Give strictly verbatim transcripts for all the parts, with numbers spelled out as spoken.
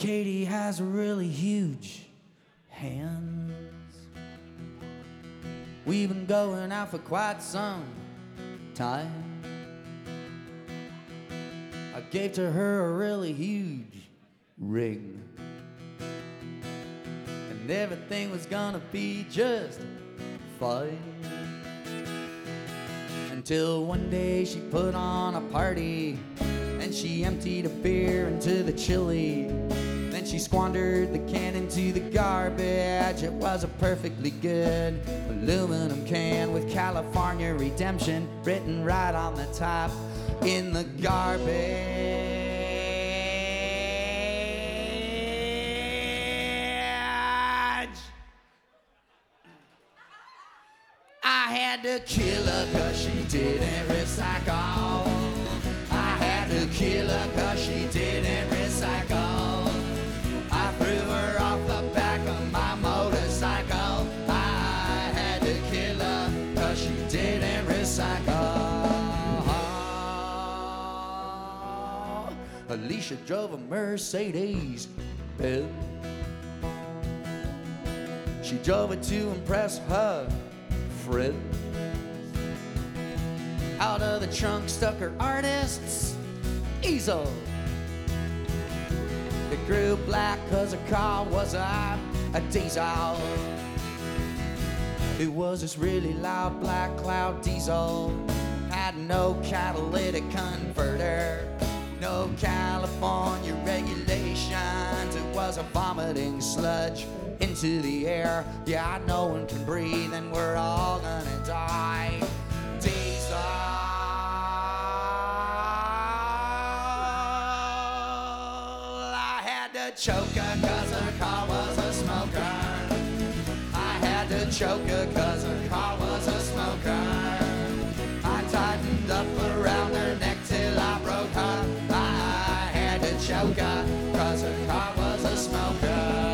Katie has really huge hands. We've been going out for quite some time. I gave to her a really huge ring, and everything was gonna be just fine. Until one day she put on a party, and she emptied a beer into the chili. Then she squandered the can into the garbage. It was a perfectly good aluminum can with California Redemption written right on the top in the garbage. I had to kill her cause she didn't recycle. I had to kill her cause she didn't recycle. I threw her off the back of my motorcycle. I had to kill her cause she didn't recycle. Alicia drove a Mercedes Benz. She drove it to impress her friends. Out of the trunk stuck her artist's easel. It grew black cause her car was a, a diesel. It was this really loud black cloud diesel. Had no catalytic converter, no California regulations. It was a vomiting sludge into the air. Yeah, no one can breathe and we're all gonna die. Diesel. I had to choke her cause her car was a smoker. I had to choke her cause her car was a smoker. I tightened up around her neck till I broke her. I had to choke her cause her car was a smoker.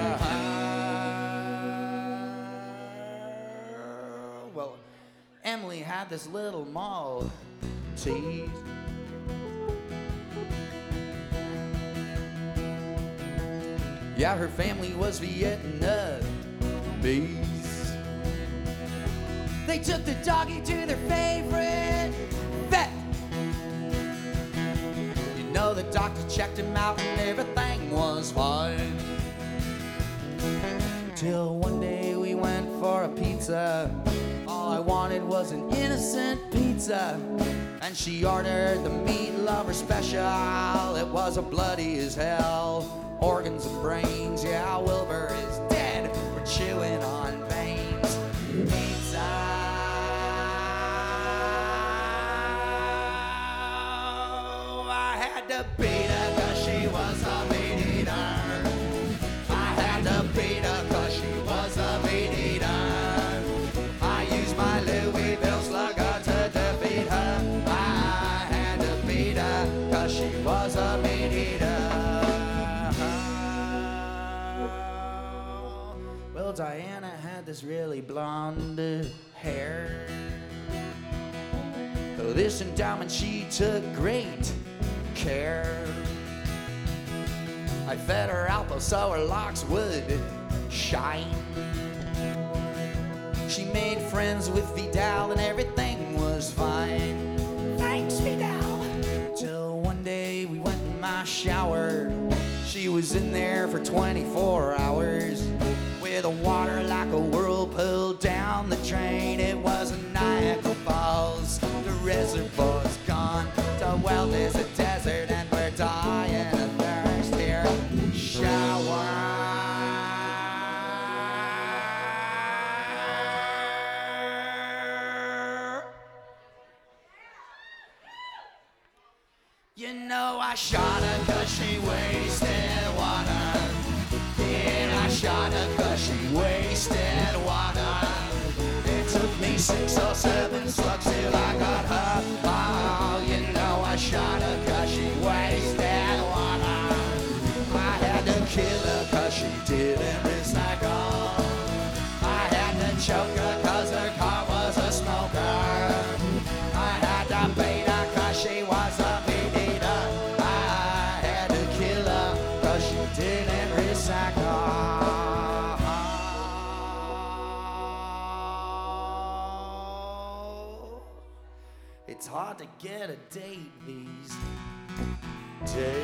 Well, Emily had this little Maltese. Yeah, her family was Vietnamese. They took the doggy to their favorite vet. You know, the doctor checked him out and everything was fine. Till one day we went for a pizza. All I wanted was an innocent pizza, and she ordered the meat lover special. It was a bloody as hell. Organs and brains, yeah, Wilbur is dead. We're chewing on veins. Pizza. I had to beat her cause she was a meat eater. I had to beat her cause she was a meat eater. I used my Louisville slugger to defeat her. I had to beat her cause she was a meat eater. Well, Diana had this really blonde hair. Oh, this endowment she took great care. I fed her Alpo so her locks would shine. She made friends with Vidal and everything was fine. Thanks, Vidal. Till one day we went in my shower. She was in there for twenty-four hours with the water like a whirlpool down the drain. It was a Niagara Falls. The reservoir's gone. The well is a desert and we're dying of thirst here. Shower. You know I shot her cause she wasted water. Yeah, I shot her cause she wasted water. It took me six or seven slugs till I got her. Oh, you know I shot her cause she wasted water. I had to kill her cause she didn't recycle. I had to choke her cause her car was a smoker. I had to beat her cause she was a meat eater. I had to kill her cause she did It's hard to get a date these days.